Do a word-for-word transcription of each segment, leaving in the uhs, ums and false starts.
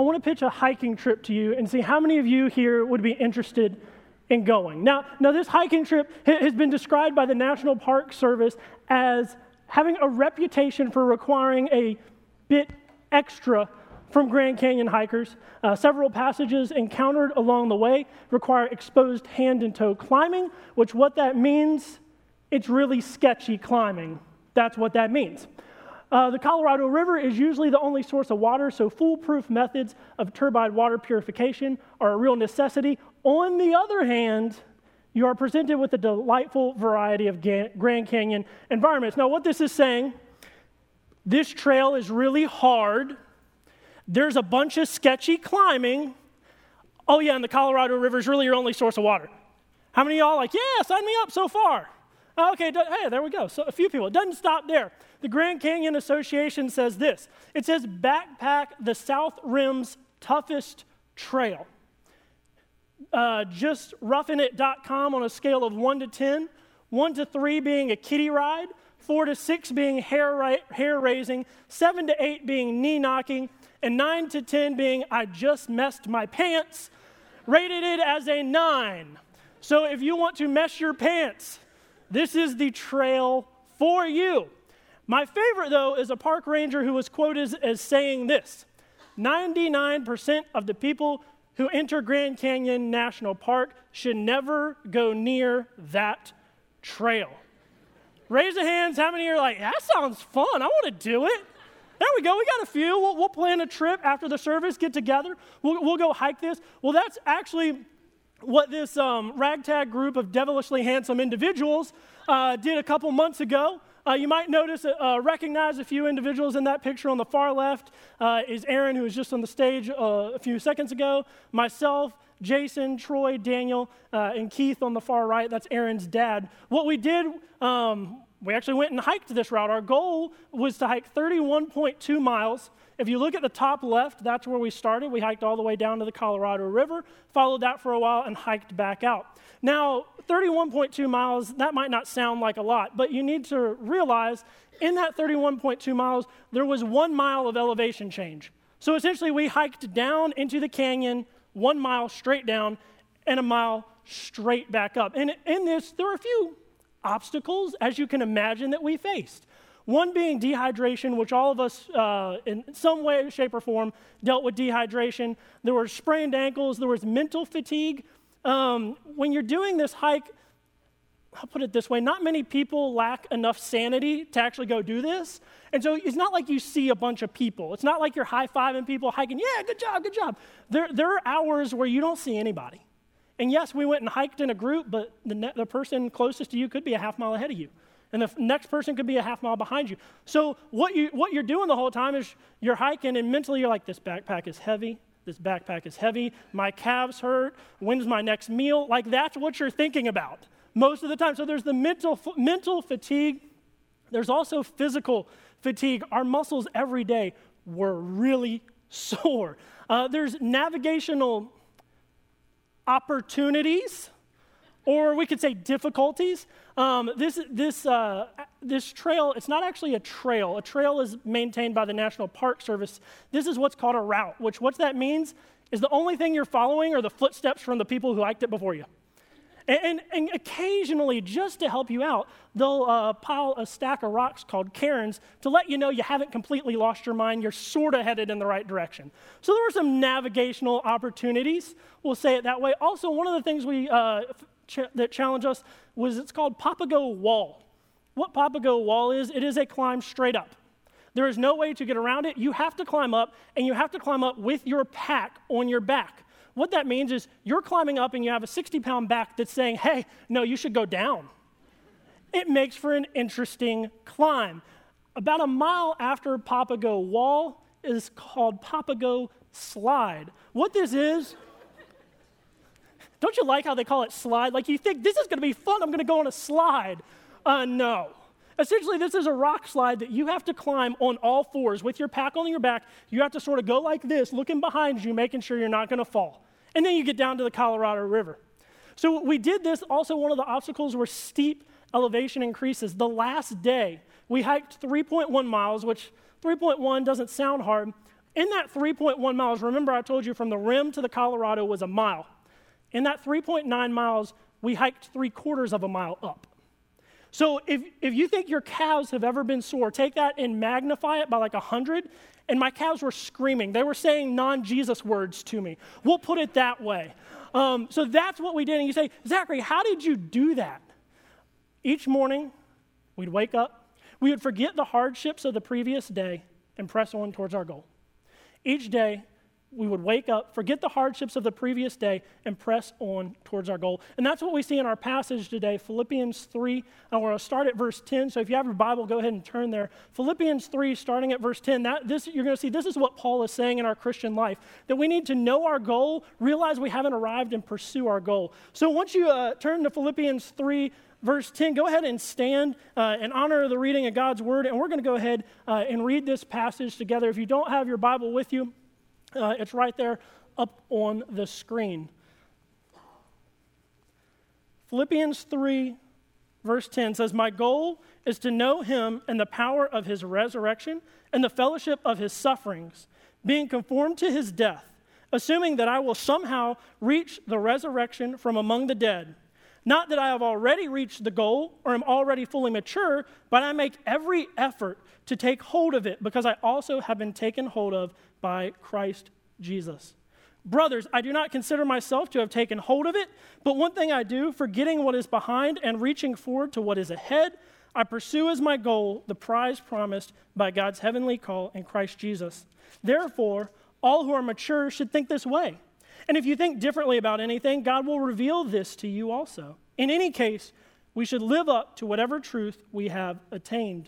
want to pitch a hiking trip to you and see how many of you here would be interested in going. Now, now this hiking trip has been described by the National Park Service as having a reputation for requiring a bit extra from Grand Canyon hikers. Uh, several passages encountered along the way require exposed hand and toe climbing, which what that means, it's really sketchy climbing. That's what that means. Uh, the Colorado River is usually the only source of water, so foolproof methods of turbine water purification are a real necessity. On the other hand, you are presented with a delightful variety of Grand Canyon environments. Now, what this is saying, this trail is really hard. There's a bunch of sketchy climbing. Oh, yeah, and the Colorado River is really your only source of water. How many of y'all are like, yeah, sign me up so far? Okay, hey, there we go. So a few people. It doesn't stop there. The Grand Canyon Association says this. It says, backpack the South Rim's toughest trail. Uh, just roughing it dot com on a scale of one to ten, one to three being a kiddie ride, four to six being hair, ra- hair raising, seven to eight being knee knocking, and nine to ten being I just messed my pants, rated it as a nine. So if you want to mess your pants, this is the trail for you. My favorite, though, is a park ranger who was quoted as, as saying this: ninety-nine percent of the people who enter Grand Canyon National Park should never go near that trail. Raise the hands. How many are like, that sounds fun. I want to do it. There we go. We got a few. We'll, we'll plan a trip after the service, get together. We'll, we'll go hike this. Well, that's actually what this um, ragtag group of devilishly handsome individuals uh, did a couple months ago. Uh, you might notice, uh, recognize a few individuals in that picture. On the far left uh, is Aaron, who was just on the stage uh, a few seconds ago. Myself, Jason, Troy, Daniel, uh, and Keith on the far right. That's Aaron's dad. What we did, um, we actually went and hiked this route. Our goal was to hike thirty-one point two miles. If you look at the top left, that's where we started. We hiked all the way down to the Colorado River, followed that for a while, and hiked back out. Now, thirty-one point two miles, that might not sound like a lot, but you need to realize in that thirty-one point two miles, there was one mile of elevation change. So essentially, we hiked down into the canyon, one mile straight down, and a mile straight back up. And in this, there were a few obstacles, as you can imagine, that we faced. One being dehydration, which all of us uh, in some way, shape, or form dealt with dehydration. There were sprained ankles. There was mental fatigue. Um, when you're doing this hike, I'll put it this way, not many people lack enough sanity to actually go do this. And so it's not like you see a bunch of people. It's not like you're high-fiving people, hiking, yeah, good job, good job. There, there are hours where you don't see anybody. And yes, we went and hiked in a group, but the, ne- the person closest to you could be a half mile ahead of you. And the f- next person could be a half mile behind you. So what, you, what you're doing the whole time is you're hiking, and mentally you're like, this backpack is heavy. This backpack is heavy. My calves hurt. When's my next meal? Like, that's what you're thinking about most of the time. So there's the mental f- mental fatigue. There's also physical fatigue. Our muscles every day were really sore. Uh, there's navigational opportunities, or we could say difficulties. Um, this this uh, this trail, it's not actually a trail. A trail is maintained by the National Park Service. This is what's called a route, which what that means is the only thing you're following are the footsteps from the people who hiked it before you. And, and, and occasionally, just to help you out, they'll uh, pile a stack of rocks called cairns to let you know you haven't completely lost your mind. You're sort of headed in the right direction. So there were some navigational opportunities. We'll say it that way. Also, one of the things we uh, ch- that challenge us was it's called Papago Wall. What Papago Wall is, it is a climb straight up. There is no way to get around it. You have to climb up, and you have to climb up with your pack on your back. What that means is you're climbing up and you have a sixty-pound back that's saying, hey, no, you should go down. It makes for an interesting climb. About a mile after Papago Wall is called Papago Slide. What this is, don't you like how they call it slide? Like you think, this is going to be fun, I'm going to go on a slide. Uh, no. Essentially, this is a rock slide that you have to climb on all fours with your pack on your back. You have to sort of go like this, looking behind you, making sure you're not going to fall. And then you get down to the Colorado River. So we did this. Also, one of the obstacles were steep elevation increases. The last day, we hiked three point one miles, which three point one doesn't sound hard, In that three point one miles, remember I told you from the rim to the Colorado was a mile. In that three point nine miles, we hiked three quarters of a mile up. So if, if you think your calves have ever been sore, take that and magnify it by like one hundred, and my calves were screaming. They were saying non-Jesus words to me. We'll put it that way. Um, so that's what we did. And you say, Zachary, how did you do that? Each morning, we'd wake up. We would forget the hardships of the previous day and press on towards our goal. Each day, we would wake up, forget the hardships of the previous day, and press on towards our goal. And that's what we see in our passage today, Philippians three. And we're going to start at verse ten. So if you have your Bible, go ahead and turn there. Philippians three, starting at verse ten. That, this, you're going to see this is what Paul is saying in our Christian life, that we need to know our goal, realize we haven't arrived, and pursue our goal. So once you uh, turn to Philippians three, verse ten, go ahead and stand uh, in honor of the reading of God's word. And we're going to go ahead uh, and read this passage together. If you don't have your Bible with you, Uh, it's right there up on the screen. Philippians three, verse ten says, "My goal is to know him and the power of his resurrection and the fellowship of his sufferings, being conformed to his death, assuming that I will somehow reach the resurrection from among the dead. Not that I have already reached the goal or am already fully mature, but I make every effort to take hold of it, because I also have been taken hold of by Christ Jesus. Brothers, I do not consider myself to have taken hold of it, but one thing I do, forgetting what is behind and reaching forward to what is ahead, I pursue as my goal the prize promised by God's heavenly call in Christ Jesus. Therefore, all who are mature should think this way. And if you think differently about anything, God will reveal this to you also. In any case, we should live up to whatever truth we have attained.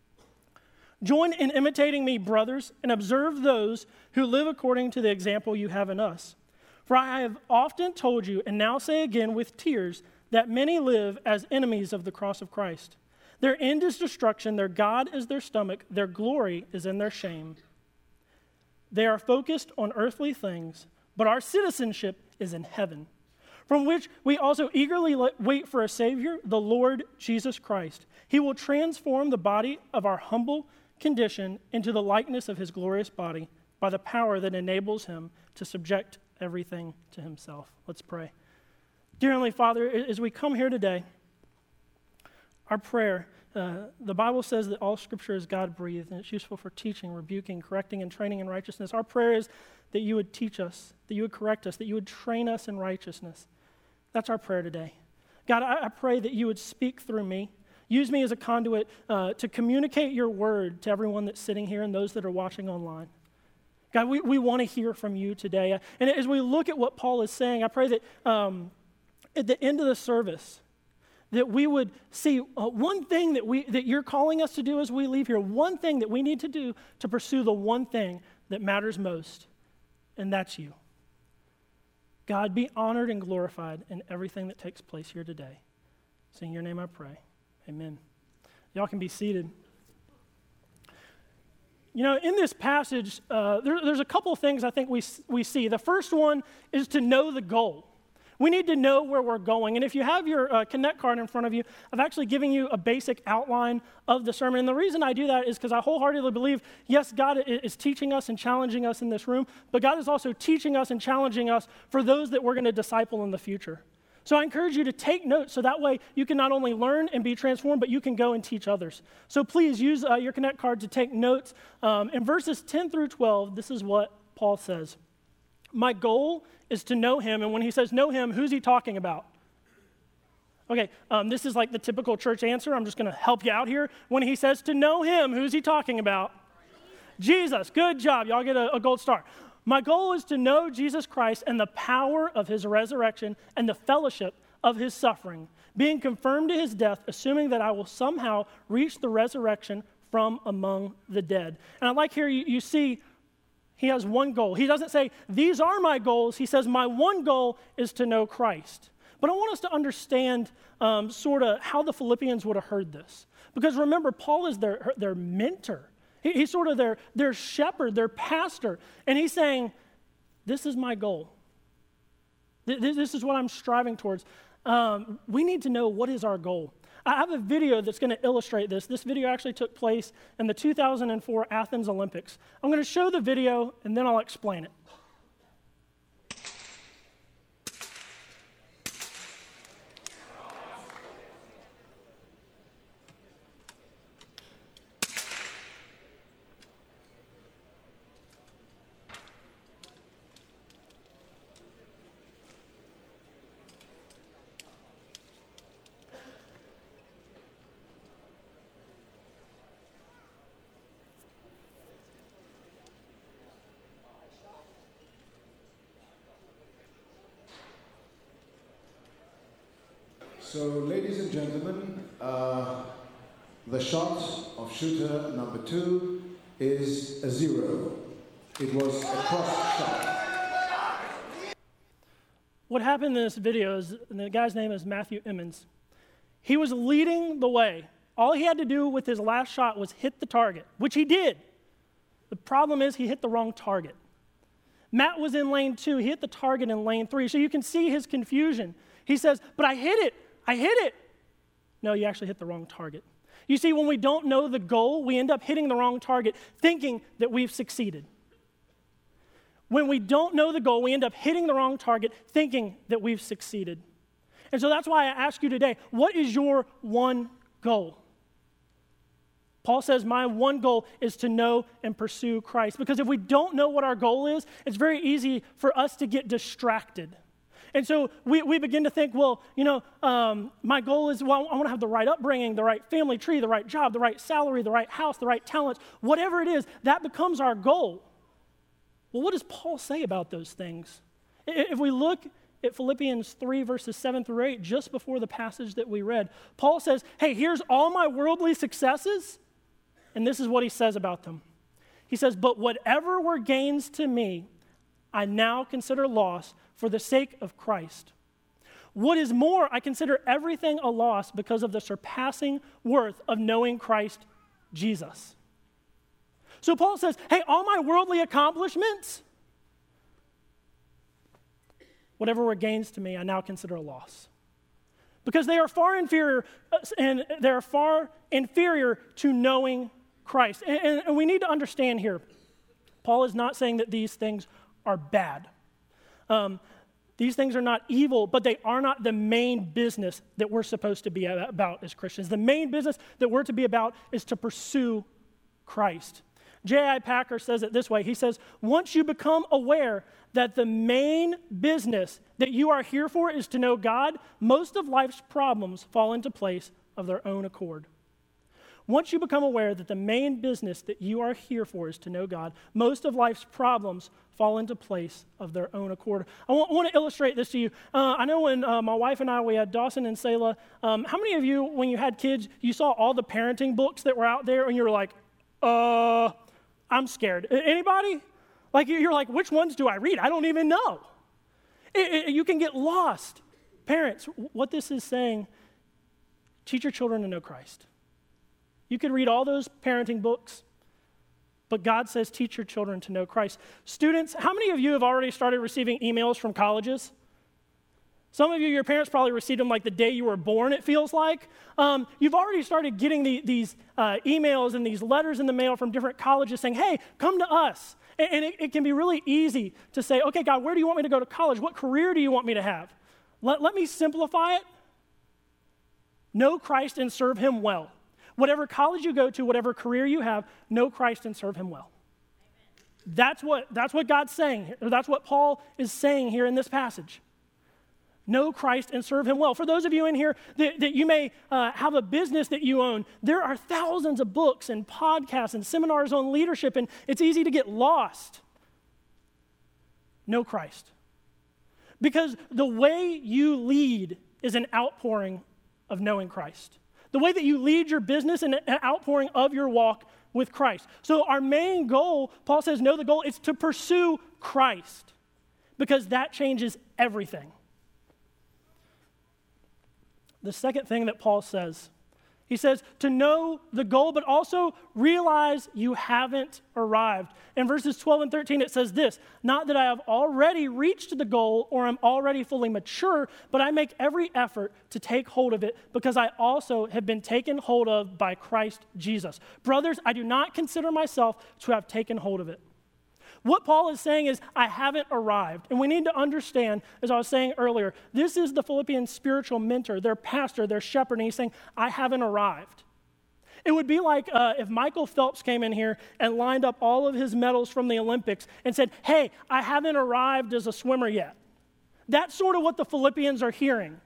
Join in imitating me, brothers, and observe those who live according to the example you have in us. For I have often told you, and now say again with tears, that many live as enemies of the cross of Christ. Their end is destruction, their God is their stomach, their glory is in their shame. They are focused on earthly things, but our citizenship is in heaven, from which we also eagerly wait for a Savior, the Lord Jesus Christ. He will transform the body of our humble condition into the likeness of his glorious body by the power that enables him to subject everything to himself." Let's pray. Dear Heavenly Father, as we come here today, our prayer, uh, the Bible says that all Scripture is God-breathed, and it's useful for teaching, rebuking, correcting, and training in righteousness. Our prayer is that you would teach us, that you would correct us, that you would train us in righteousness. That's our prayer today. God, I, I pray that you would speak through me. Use me as a conduit uh, to communicate your word to everyone that's sitting here and those that are watching online. God, we, we want to hear from you today. And as we look at what Paul is saying, I pray that um, at the end of the service, that we would see uh, one thing that we that you're calling us to do as we leave here, one thing that we need to do to pursue the one thing that matters most, and that's you. God, be honored and glorified in everything that takes place here today. It's in your name I pray. Amen. Y'all can be seated. You know, in this passage, uh, there, there's a couple of things I think we we see. The first one is to know the goal. We need to know where we're going. And if you have your uh, Connect card in front of you, I've actually given you a basic outline of the sermon. And the reason I do that is because I wholeheartedly believe, yes, God is teaching us and challenging us in this room, but God is also teaching us and challenging us for those that we're going to disciple in the future. So I encourage you to take notes so that way you can not only learn and be transformed, but you can go and teach others. So please use uh, your Connect card to take notes. Um, in verses ten through twelve, this is what Paul says. My goal is to know him. And when he says know him, who's he talking about? Okay, um, this is like the typical church answer. I'm just going to help you out here. When he says to know him, who's he talking about? Jesus. Good job. Y'all get a, a gold star. My goal is to know Jesus Christ and the power of his resurrection and the fellowship of his suffering, being confirmed to his death, assuming that I will somehow reach the resurrection from among the dead. And I like here you, you see he has one goal. He doesn't say, these are my goals. He says, my one goal is to know Christ. But I want us to understand um, sort of how the Philippians would have heard this. Because remember, Paul is their, their mentor. He, he's sort of their, their shepherd, their pastor. And he's saying, this is my goal. Th- this is what I'm striving towards. Um, we need to know what is our goal. I have a video that's going to illustrate this. This video actually took place in the two thousand four Athens Olympics. I'm going to show the video, and then I'll explain it. So, ladies and gentlemen, uh, the shot of shooter number two is a zero. It was a cross shot. What happened in this video is, and the guy's name is Matthew Emmons. He was leading the way. All he had to do with his last shot was hit the target, which he did. The problem is he hit the wrong target. Matt was in lane two. He hit the target in lane three. So you can see his confusion. He says, but I hit it. I hit it. No, you actually hit the wrong target. You see, when we don't know the goal, we end up hitting the wrong target, thinking that we've succeeded. When we don't know the goal, we end up hitting the wrong target, thinking that we've succeeded. And so that's why I ask you today, what is your one goal? Paul says, my one goal is to know and pursue Christ. Because if we don't know what our goal is, it's very easy for us to get distracted. And so we, we begin to think, well, you know, um, my goal is, well, I want to have the right upbringing, the right family tree, the right job, the right salary, the right house, the right talents, whatever it is, that becomes our goal. Well, what does Paul say about those things? If we look at Philippians three, verses seven through eight, just before the passage that we read, Paul says, hey, here's all my worldly successes, and this is what he says about them. He says, but whatever were gains to me, I now consider loss for the sake of Christ. What is more, I consider everything a loss because of the surpassing worth of knowing Christ Jesus. So Paul says, hey, all my worldly accomplishments, whatever were gains to me, I now consider a loss. Because they are far inferior, and they are far inferior to knowing Christ. And, and, and we need to understand here, Paul is not saying that these things are bad. Um, these things are not evil, but they are not the main business that we're supposed to be about as Christians. The main business that we're to be about is to pursue Christ. J I Packer says it this way. He says, once you become aware that the main business that you are here for is to know God, most of life's problems fall into place of their own accord. Once you become aware that the main business that you are here for is to know God, most of life's problems fall into place of their own accord. I want, I want to illustrate this to you. Uh, I know when uh, my wife and I, we had Dawson and Selah, um, how many of you, when you had kids, you saw all the parenting books that were out there and you were like, uh, I'm scared. Anybody? Like, you're like, which ones do I read? I don't even know. It, it, you can get lost. Parents, what this is saying, teach your children to know Christ. You could read all those parenting books, but God says teach your children to know Christ. Students, how many of you have already started receiving emails from colleges? Some of you, your parents probably received them like the day you were born, it feels like. Um, you've already started getting the, these uh, emails and these letters in the mail from different colleges saying, hey, come to us. And, and it, it can be really easy to say, okay, God, where do you want me to go to college? What career do you want me to have? Let, let me simplify it. Know Christ and serve him well. Whatever college you go to, whatever career you have, know Christ and serve him well. Amen. That's what, that's what God's saying. That's what Paul is saying here in this passage. Know Christ and serve him well. For those of you in here that, that you may uh, have a business that you own, there are thousands of books and podcasts and seminars on leadership, and it's easy to get lost. Know Christ. Because the way you lead is an outpouring of knowing Christ. The way that you lead your business and an outpouring of your walk with Christ. So our main goal, Paul says, know the goal, is to pursue Christ. Because that changes everything. The second thing that Paul says He says to know the goal, but also realize you haven't arrived. In verses twelve and thirteen, it says this, not that I have already reached the goal or am already fully mature, but I make every effort to take hold of it because I also have been taken hold of by Christ Jesus. Brothers, I do not consider myself to have taken hold of it. What Paul is saying is, I haven't arrived. And we need to understand, as I was saying earlier, this is the Philippians' spiritual mentor, their pastor, their shepherd, and he's saying, I haven't arrived. It would be like uh, if Michael Phelps came in here and lined up all of his medals from the Olympics and said, hey, I haven't arrived as a swimmer yet. That's sort of what the Philippians are hearing.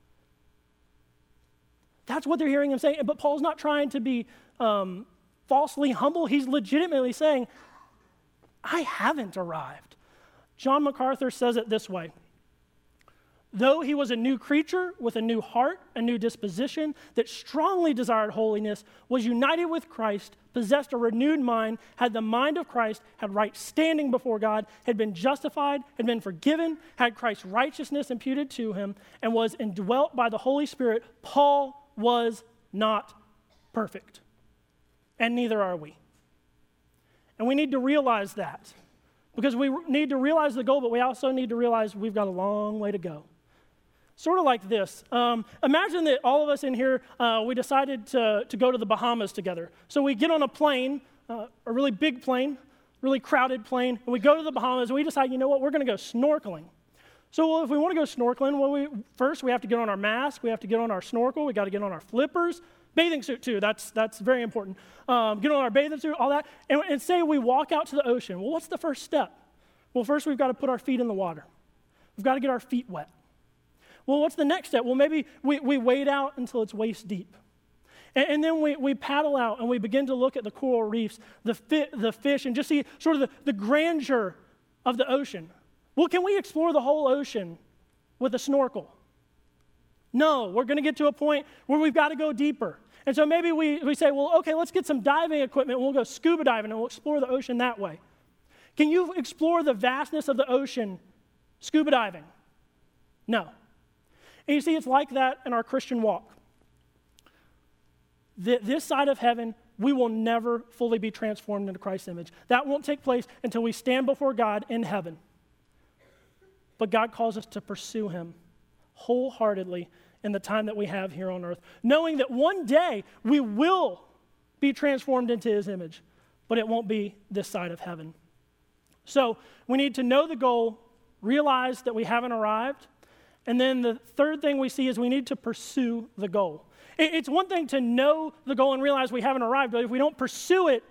That's what they're hearing him saying. But Paul's not trying to be um, falsely humble. He's legitimately saying, I haven't arrived. John MacArthur says it this way. Though he was a new creature with a new heart, a new disposition that strongly desired holiness, was united with Christ, possessed a renewed mind, had the mind of Christ, had right standing before God, had been justified, had been forgiven, had Christ's righteousness imputed to him, and was indwelt by the Holy Spirit, Paul was not perfect. And neither are we. And we need to realize that because we need to realize the goal, but we also need to realize we've got a long way to go. Sort of like this. Um, imagine that all of us in here, uh, we decided to, to go to the Bahamas together. So we get on a plane, uh, a really big plane, really crowded plane, and we go to the Bahamas, and we decide, you know what, we're going to go snorkeling. So well, if we want to go snorkeling, well, we, first we have to get on our mask, we have to get on our snorkel, we got to get on our flippers, bathing suit too, that's that's very important. Um, get on our bathing suit, all that, and, and say we walk out to the ocean. Well, what's the first step? Well, first we've got to put our feet in the water. We've got to get our feet wet. Well, what's the next step? Well, maybe we, we wade out until it's waist deep. And, and then we, we paddle out and we begin to look at the coral reefs, the, fi- the fish, and just see sort of the, the grandeur of the ocean. Well, can we explore the whole ocean with a snorkel? No, we're going to get to a point where we've got to go deeper. And so maybe we, we say, well, okay, let's get some diving equipment, and we'll go scuba diving, and we'll explore the ocean that way. Can you explore the vastness of the ocean scuba diving? No. And you see, it's like that in our Christian walk. The, this side of heaven, we will never fully be transformed into Christ's image. That won't take place until we stand before God in heaven. But God calls us to pursue him wholeheartedly in the time that we have here on earth, knowing that one day we will be transformed into his image, but it won't be this side of heaven. So we need to know the goal, realize that we haven't arrived, and then the third thing we see is we need to pursue the goal. It's one thing to know the goal and realize we haven't arrived, but if we don't pursue it,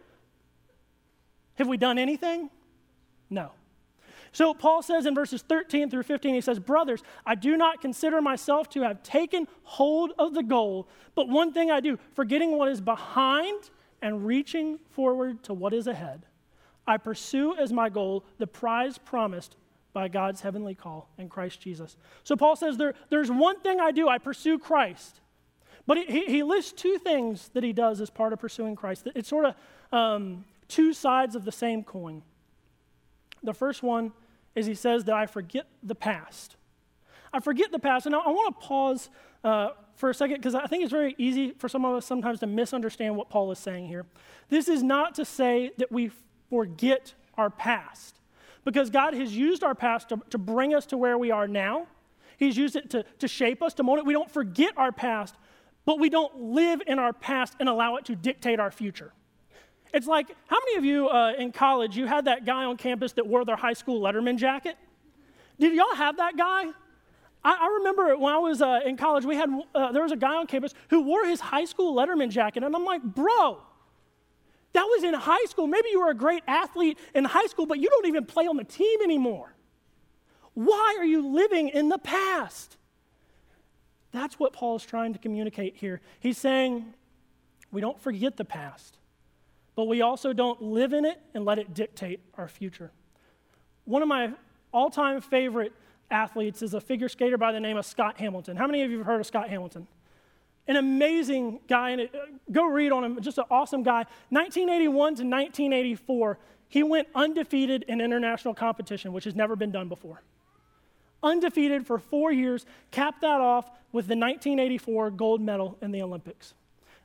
have we done anything? No. So Paul says in verses thirteen through fifteen, he says, brothers, I do not consider myself to have taken hold of the goal, but one thing I do, forgetting what is behind and reaching forward to what is ahead. I pursue as my goal the prize promised by God's heavenly call in Christ Jesus. So Paul says there, there's one thing I do, I pursue Christ. But he, he lists two things that he does as part of pursuing Christ. It's sort of um, two sides of the same coin. The first one is he says that I forget the past. I forget the past. And I, I want to pause uh, for a second because I think it's very easy for some of us sometimes to misunderstand what Paul is saying here. This is not to say that we forget our past, because God has used our past to, to bring us to where we are now. He's used it to, to shape us, to mold it. We don't forget our past, but we don't live in our past and allow it to dictate our future. It's like, how many of you uh, in college, you had that guy on campus that wore their high school Letterman jacket? Did y'all have that guy? I, I remember when I was uh, in college, we had uh, there was a guy on campus who wore his high school Letterman jacket, and I'm like, bro, that was in high school. Maybe you were a great athlete in high school, but you don't even play on the team anymore. Why are you living in the past? That's what Paul is trying to communicate here. He's saying we don't forget the past, but we also don't live in it and let it dictate our future. One of my all-time favorite athletes is a figure skater by the name of Scott Hamilton. How many of you have heard of Scott Hamilton? An amazing guy, and it, go read on him, just an awesome guy. nineteen eighty-one to nineteen eighty-four, he went undefeated in international competition, which has never been done before. Undefeated for four years, capped that off with the nineteen eighty-four gold medal in the Olympics.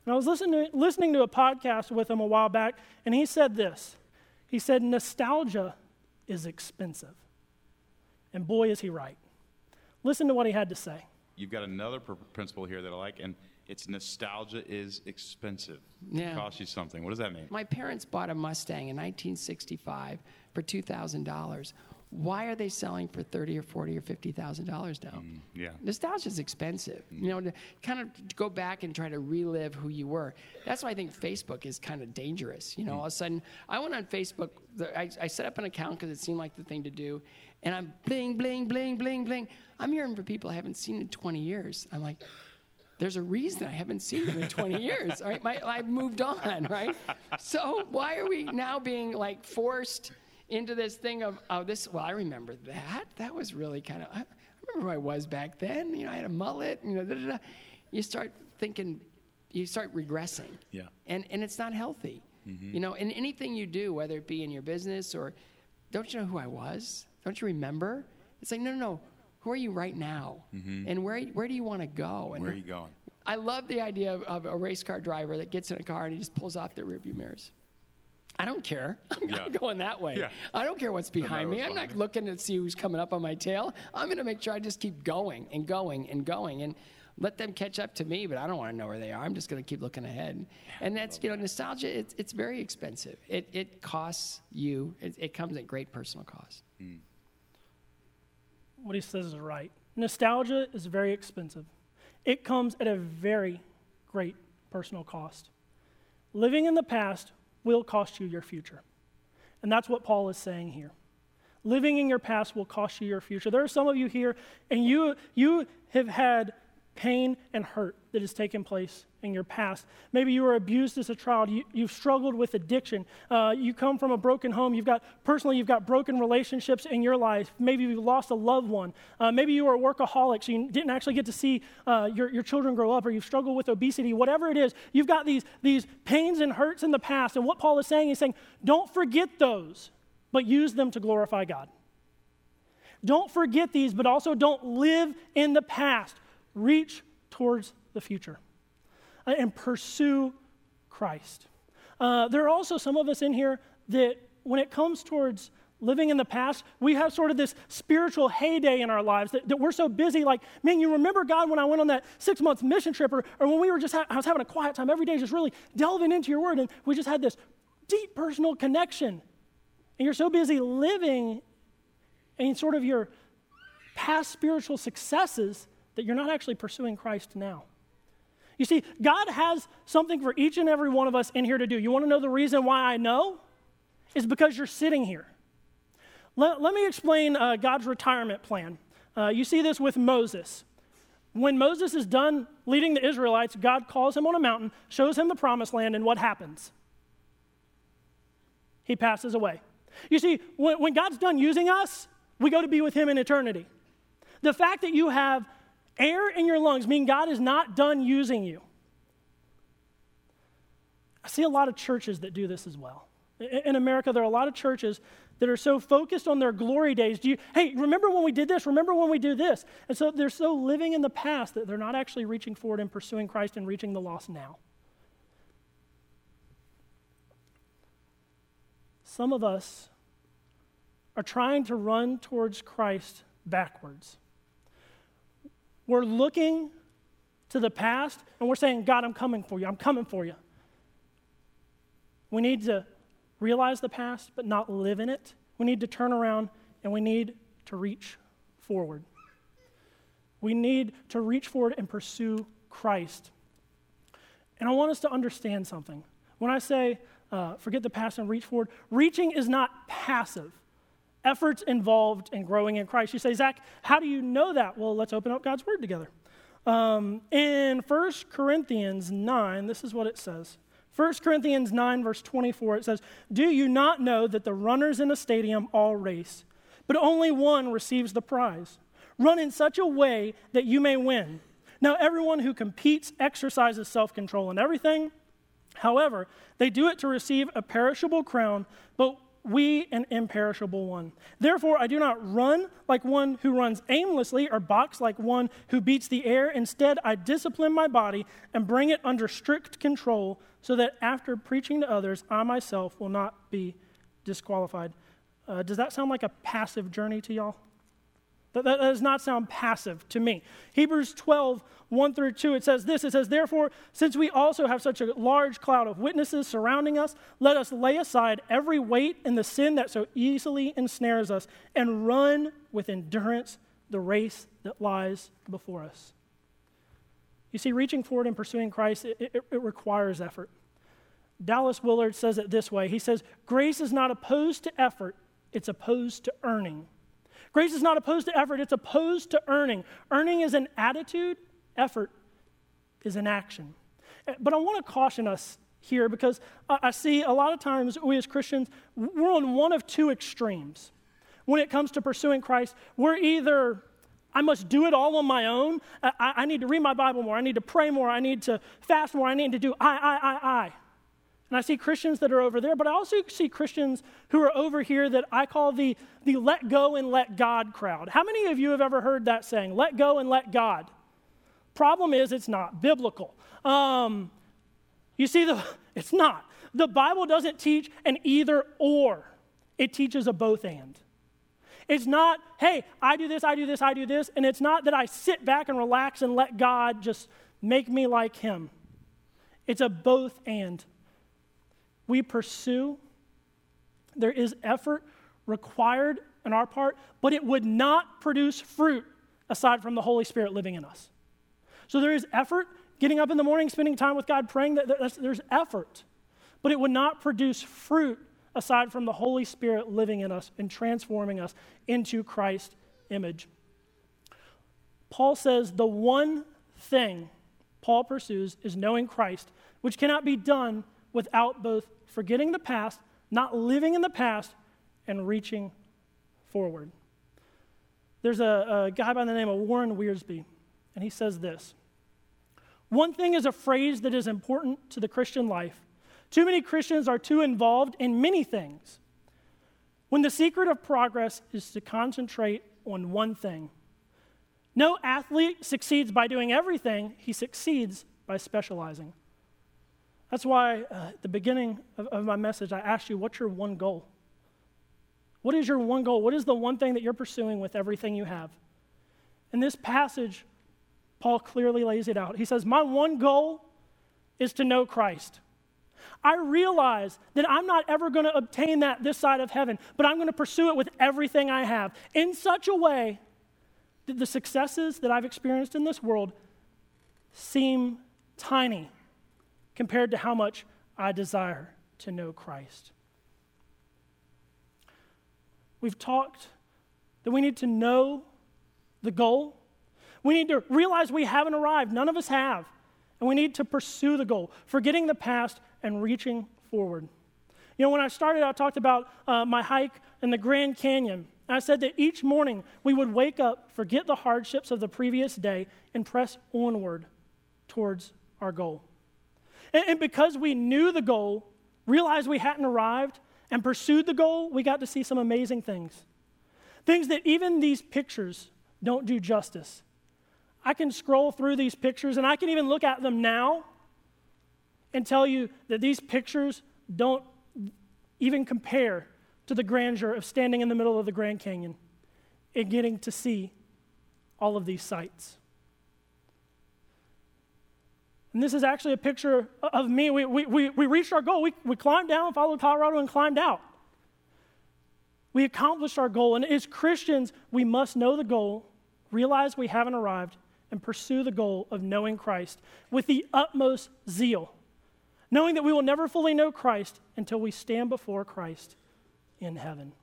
And I was listening to, listening to a podcast with him a while back, and he said this. He said, nostalgia is expensive. And boy, is he right. Listen to what he had to say. You've got another pr- principle here that I like, and it's nostalgia is expensive. Yeah. It costs you something. What does that mean? My parents bought a Mustang in nineteen sixty-five for two thousand dollars. Why are they selling for thirty or forty or fifty thousand dollars now? Mm, yeah. Nostalgia is expensive. You know, to kind of go back and try to relive who you were. That's why I think Facebook is kind of dangerous. You know, all of a sudden, I went on Facebook. The, I, I set up an account because it seemed like the thing to do, and I'm bling, bling, bling, bling, bling. I'm hearing from people I haven't seen in twenty years. I'm like, there's a reason I haven't seen them in twenty years. All right, my, I've moved on, right? So why are we now being like forced into this thing of, oh, this, well, I remember that. That was really kind of, I, I remember who I was back then. You know, I had a mullet, you know, da, da, da. You start thinking, you start regressing. Yeah. And, and it's not healthy. Mm-hmm. You know, and anything you do, whether it be in your business or, don't you know who I was? Don't you remember? It's like, no, no, no. Who are you right now? Mm-hmm. And where where do you want to go? And Where are you going? I love the idea of, of a race car driver that gets in a car and he just pulls off their rearview mirrors. I don't care. I'm Yeah. not going that way. Yeah. I don't care what's behind me. what's I'm not behind me. looking to see who's coming up on my tail. I'm going to make sure I just keep going and going and going and let them catch up to me, but I don't want to know where they are. I'm just going to keep looking ahead. And that's, you know, nostalgia, it's, it's very expensive. It, it costs you. It, it comes at great personal cost. Mm. What he says is right. Nostalgia is very expensive. It comes at a very great personal cost. Living in the past will cost you your future. And that's what Paul is saying here. Living in your past will cost you your future. There are some of you here, and you, you have had pain and hurt that has taken place in your past. Maybe you were abused as a child. You, you've struggled with addiction. Uh, you come from a broken home. You've got, personally, you've got broken relationships in your life. Maybe you've lost a loved one. Uh, maybe you were a workaholic, so you didn't actually get to see uh, your, your children grow up, or you've struggled with obesity. Whatever it is, you've got these, these pains and hurts in the past. And what Paul is saying, he's saying, don't forget those, but use them to glorify God. Don't forget these, but also don't live in the past. Reach towards the future uh, and pursue Christ. Uh, there are also some of us in here that when it comes towards living in the past, we have sort of this spiritual heyday in our lives that, that we're so busy, like, man, you remember God when I went on that six-month mission trip, or, or when we were just, ha- I was having a quiet time every day, just really delving into your word, and we just had this deep personal connection. And you're so busy living in sort of your past spiritual successes that you're not actually pursuing Christ now. You see, God has something for each and every one of us in here to do. You want to know the reason why I know? It's because you're sitting here. Let, let me explain uh, God's retirement plan. Uh, you see this with Moses. When Moses is done leading the Israelites, God calls him on a mountain, shows him the promised land, and what happens? He passes away. You see, when, when God's done using us, we go to be with him in eternity. The fact that you have air in your lungs means God is not done using you. I see a lot of churches that do this as well. In America, there are a lot of churches that are so focused on their glory days. Do you, hey, remember when we did this? Remember when we do this? And so they're so living in the past that they're not actually reaching forward and pursuing Christ and reaching the lost now. Some of us are trying to run towards Christ backwards. We're looking to the past and we're saying, God, I'm coming for you. I'm coming for you. We need to realize the past but not live in it. We need to turn around and we need to reach forward. We need to reach forward and pursue Christ. And I want us to understand something. When I say uh, forget the past and reach forward, reaching is not passive. Efforts involved in growing in Christ. You say, Zach, how do you know that? Well, let's open up God's Word together. Um, in First Corinthians nine, this is what it says. First Corinthians nine, verse twenty-four, it says, do you not know that the runners in a stadium all race, but only one receives the prize? Run in such a way that you may win. Now, everyone who competes exercises self-control in everything. However, they do it to receive a perishable crown, but we an imperishable one. Therefore, I do not run like one who runs aimlessly or box like one who beats the air. Instead, I discipline my body and bring it under strict control so that after preaching to others, I myself will not be disqualified. Uh, does that sound like a passive journey to y'all? That, that does not sound passive to me. Hebrews twelve, one through two, it says this. It says, therefore, since we also have such a large cloud of witnesses surrounding us, let us lay aside every weight and the sin that so easily ensnares us and run with endurance the race that lies before us. You see, reaching forward and pursuing Christ, it, it, it requires effort. Dallas Willard says it this way. He says, grace is not opposed to effort, it's opposed to earning. Grace is not opposed to effort, it's opposed to earning. Earning is an attitude, effort is an action. But I want to caution us here because I see a lot of times we as Christians, we're on one of two extremes. When it comes to pursuing Christ, we're either, I must do it all on my own, I, I need to read my Bible more, I need to pray more, I need to fast more, I need to do I, I, I, I. And I see Christians that are over there, but I also see Christians who are over here that I call the, the let go and let God crowd. How many of you have ever heard that saying, let go and let God? Problem is, it's not biblical. Um, you see, the it's not. The Bible doesn't teach an either or. It teaches a both and. It's not, hey, I do this, I do this, I do this, and it's not that I sit back and relax and let God just make me like him. It's a both and. We pursue, there is effort required on our part, but it would not produce fruit aside from the Holy Spirit living in us. So there is effort, getting up in the morning, spending time with God, praying, that there's effort, but it would not produce fruit aside from the Holy Spirit living in us and transforming us into Christ's image. Paul says the one thing Paul pursues is knowing Christ, which cannot be done without both forgetting the past, not living in the past, and reaching forward. There's a, a guy by the name of Warren Wiersbe, and he says this. One thing is a phrase that is important to the Christian life. Too many Christians are too involved in many things, when the secret of progress is to concentrate on one thing. No athlete succeeds by doing everything. He succeeds by specializing. That's why uh, at the beginning of, of my message, I asked you, what's your one goal? What is your one goal? What is the one thing that you're pursuing with everything you have? In this passage, Paul clearly lays it out. He says, my one goal is to know Christ. I realize that I'm not ever going to obtain that this side of heaven, but I'm going to pursue it with everything I have in such a way that the successes that I've experienced in this world seem tiny compared to how much I desire to know Christ. We've talked that we need to know the goal. We need to realize we haven't arrived. None of us have. And we need to pursue the goal, forgetting the past and reaching forward. You know, when I started, I talked about uh, my hike in the Grand Canyon. I said that each morning we would wake up, forget the hardships of the previous day, and press onward towards our goal. And, and because we knew the goal, realized we hadn't arrived, and pursued the goal, we got to see some amazing things. Things that even these pictures don't do justice. I can scroll through these pictures, and I can even look at them now and tell you that these pictures don't even compare to the grandeur of standing in the middle of the Grand Canyon and getting to see all of these sights. And this is actually a picture of me. We, we, we, we reached our goal. We, we climbed down, followed Colorado, and climbed out. We accomplished our goal. And as Christians, we must know the goal, realize we haven't arrived, and pursue the goal of knowing Christ with the utmost zeal, knowing that we will never fully know Christ until we stand before Christ in heaven.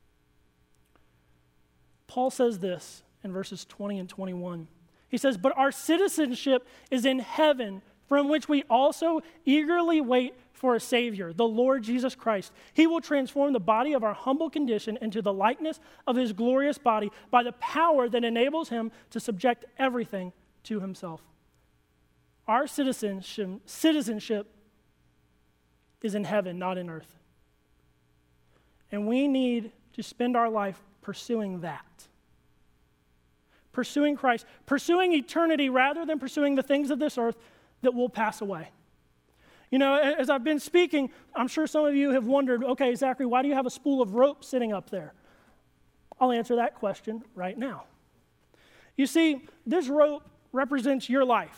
Paul says this in verses twenty and twenty-one. He says, but our citizenship is in heaven, from which we also eagerly wait for a Savior, the Lord Jesus Christ. He will transform the body of our humble condition into the likeness of his glorious body by the power that enables him to subject everything to himself. Our citizenship, citizenship is in heaven, not in earth. And we need to spend our life pursuing that. Pursuing Christ, pursuing eternity rather than pursuing the things of this earth that will pass away. You know, as I've been speaking, I'm sure some of you have wondered, okay, Zachary, why do you have a spool of rope sitting up there? I'll answer that question right now. You see, this rope represents your life.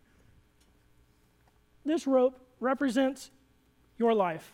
This rope represents your life.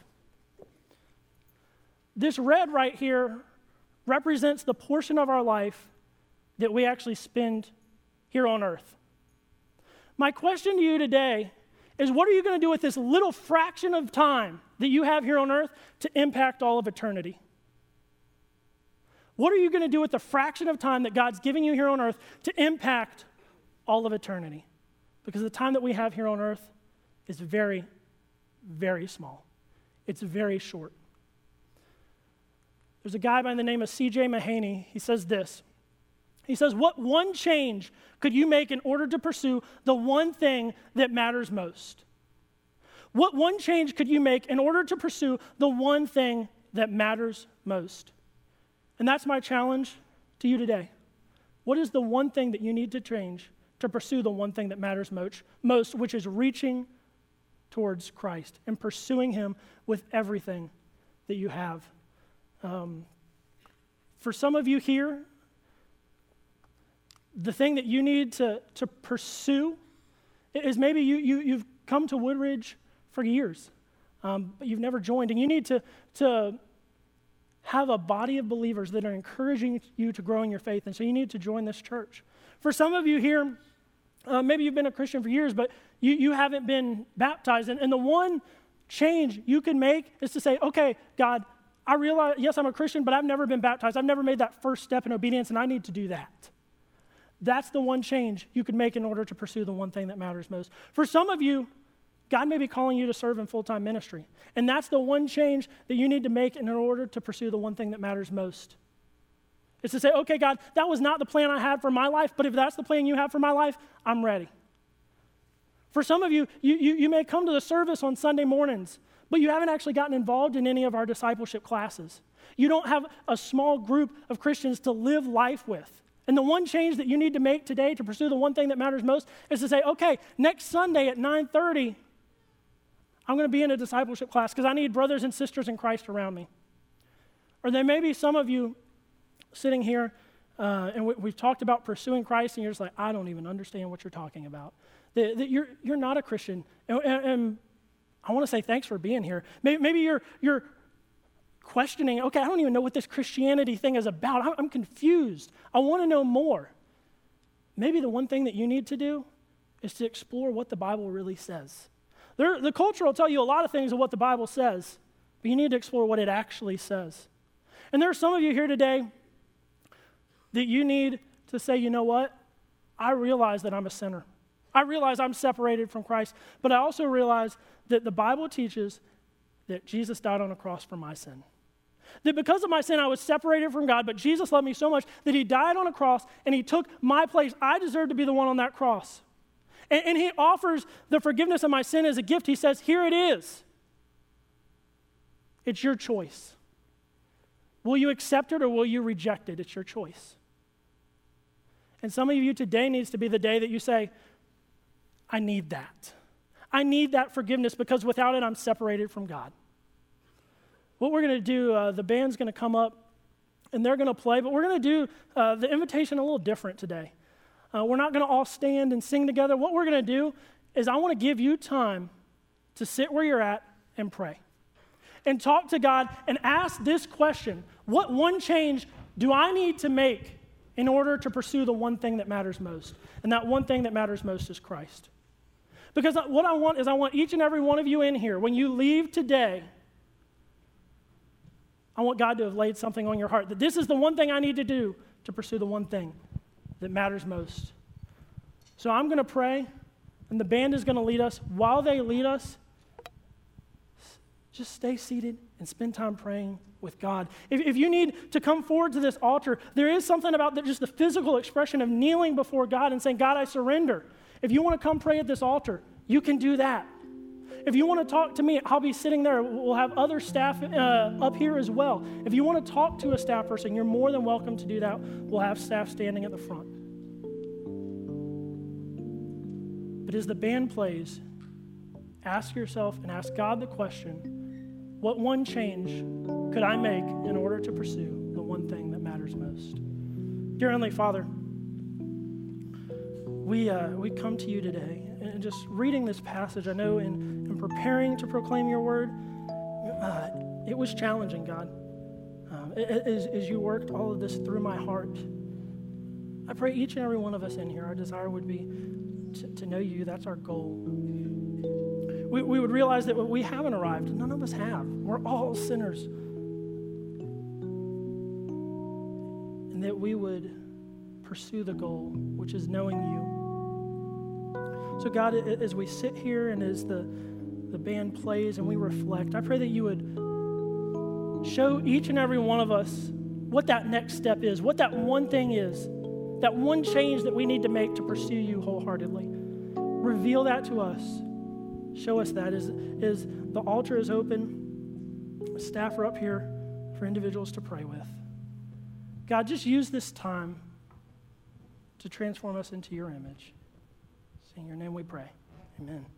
This red right here represents the portion of our life that we actually spend here on earth. My question to you today is, what are you going to do with this little fraction of time that you have here on earth to impact all of eternity? What are you going to do with the fraction of time that God's giving you here on earth to impact all of eternity? Because the time that we have here on earth is very, very small. It's very short. There's a guy by the name of C J Mahaney. He says this. He says, what one change could you make in order to pursue the one thing that matters most? What one change could you make in order to pursue the one thing that matters most? And that's my challenge to you today. What is the one thing that you need to change to pursue the one thing that matters most, most, which is reaching towards Christ and pursuing him with everything that you have? Um, for some of you here, the thing that you need to, to pursue is maybe you, you, you've come to Woodridge for years, um, but you've never joined, and you need to, to have a body of believers that are encouraging you to grow in your faith, and so you need to join this church. For some of you here, uh, maybe you've been a Christian for years, but you, you haven't been baptized, and, and the one change you can make is to say, okay, God, I realize, yes, I'm a Christian, but I've never been baptized. I've never made that first step in obedience, and I need to do that. That's the one change you could make in order to pursue the one thing that matters most. For some of you, God may be calling you to serve in full-time ministry, and that's the one change that you need to make in order to pursue the one thing that matters most. It's to say, okay, God, that was not the plan I had for my life, but if that's the plan you have for my life, I'm ready. For some of you, you, you, you may come to the service on Sunday mornings, but you haven't actually gotten involved in any of our discipleship classes. You don't have a small group of Christians to live life with. And the one change that you need to make today to pursue the one thing that matters most is to say, okay, next Sunday at nine thirty, I'm going to be in a discipleship class because I need brothers and sisters in Christ around me. Or there may be some of you sitting here, uh, and we, we've talked about pursuing Christ, and you're just like, I don't even understand what you're talking about. That, that you're, you're not a Christian. And, and, and I want to say thanks for being here. Maybe, maybe you're, you're questioning, okay, I don't even know what this Christianity thing is about. I'm, I'm confused. I want to know more. Maybe the one thing that you need to do is to explore what the Bible really says. There, the culture will tell you a lot of things of what the Bible says, but you need to explore what it actually says. And there are some of you here today that you need to say, you know what? I realize that I'm a sinner. I realize I'm separated from Christ, but I also realize that the Bible teaches that Jesus died on a cross for my sin. That because of my sin, I was separated from God, but Jesus loved me so much that he died on a cross and he took my place. I deserve to be the one on that cross. And, and he offers the forgiveness of my sin as a gift. He says, here it is. It's your choice. Will you accept it or will you reject it? It's your choice. And some of you today needs to be the day that you say, I need that. I need that forgiveness because without it, I'm separated from God. What we're going to do, uh, the band's going to come up and they're going to play, but we're going to do uh, the invitation a little different today. Uh, we're not going to all stand and sing together. What we're going to do is I want to give you time to sit where you're at and pray. And talk to God and ask this question: what one change do I need to make in order to pursue the one thing that matters most? And that one thing that matters most is Christ. Because what I want is I want each and every one of you in here, when you leave today, I want God to have laid something on your heart, that this is the one thing I need to do to pursue the one thing that matters most. So I'm going to pray, and the band is going to lead us. While they lead us, just stay seated and spend time praying with God. If, if you need to come forward to this altar, there is something about the, just the physical expression of kneeling before God and saying, God, I surrender. If you want to come pray at this altar, you can do that. if you want to talk to me, I'll be sitting there. We'll have other staff uh, up here as well. If you want to talk to a staff person, you're more than welcome to do that. We'll have staff standing at the front. But as the band plays, ask yourself and ask God the question, what one change could I make in order to pursue the one thing that matters most? Dear Heavenly Father, we uh, we come to you today, and just reading this passage, I know in, in preparing to proclaim your word, uh, it was challenging, God. Um, as, as you worked all of this through my heart, I pray each and every one of us in here, our desire would be to, to know you. That's our goal. We, we would realize that we haven't arrived. None of us have. We're all sinners. And that we would pursue the goal, which is knowing you. So God, as we sit here and as the, the band plays and we reflect, I pray that you would show each and every one of us what that next step is, what that one thing is, that one change that we need to make to pursue you wholeheartedly. Reveal that to us. Show us that. As, as the altar is open, staff are up here for individuals to pray with. God, just use this time to transform us into your image. In your name we pray. Amen.